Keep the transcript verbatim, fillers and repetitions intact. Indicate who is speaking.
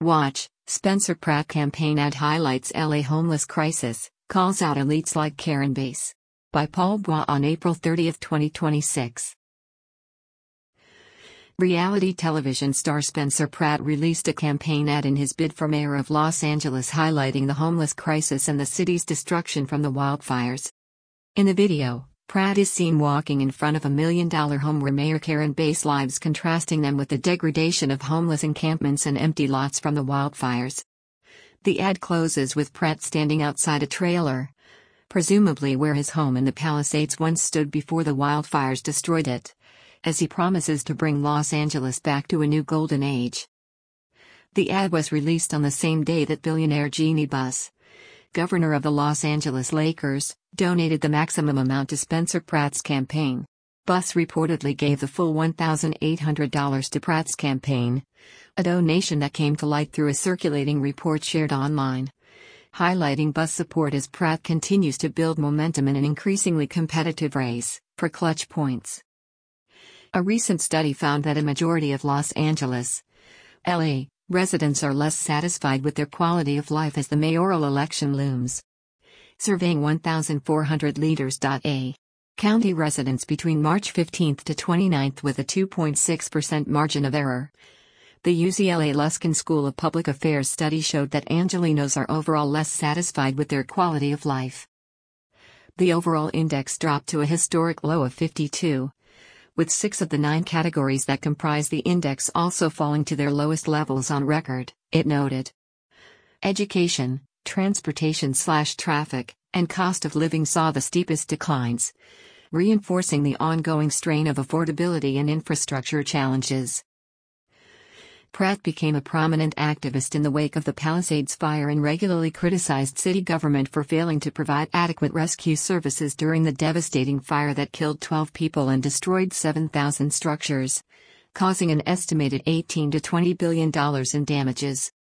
Speaker 1: Watch, Spencer Pratt campaign ad highlights L A homeless crisis, calls out elites like Karen Bass. By Paul Bois on April thirtieth, twenty twenty-six. Reality television star Spencer Pratt released a campaign ad in his bid for mayor of Los Angeles highlighting the homeless crisis and the city's destruction from the wildfires. In the video, Pratt is seen walking in front of a million-dollar home where Mayor Karen Bass lives, contrasting them with the degradation of homeless encampments and empty lots from the wildfires. The ad closes with Pratt standing outside a trailer, presumably where his home in the Palisades once stood before the wildfires destroyed it, as he promises to bring Los Angeles back to a new golden age. The ad was released on the same day that billionaire Jeannie Buss, governor of the Los Angeles Lakers, donated the maximum amount to Spencer Pratt's campaign. Buss reportedly gave the full one thousand eight hundred dollars to Pratt's campaign, a donation that came to light through a circulating report shared online, highlighting Buss' support as Pratt continues to build momentum in an increasingly competitive race for clutch points. A recent study found that a majority of Los Angeles, L A, residents are less satisfied with their quality of life as the mayoral election looms. Surveying one thousand four hundred leaders. A. County residents between March fifteenth to twenty-ninth with a two point six percent margin of error. The U C L A Luskin School of Public Affairs study showed that Angelenos are overall less satisfied with their quality of life. The overall index dropped to a historic low of fifty-two, with six of the nine categories that comprise the index also falling to their lowest levels on record, it noted. Education, transportation/traffic, and cost of living saw the steepest declines, reinforcing the ongoing strain of affordability and infrastructure challenges. Pratt became a prominent activist in the wake of the Palisades fire and regularly criticized city government for failing to provide adequate rescue services during the devastating fire that killed twelve people and destroyed seven thousand structures, causing an estimated eighteen to twenty billion dollars in damages.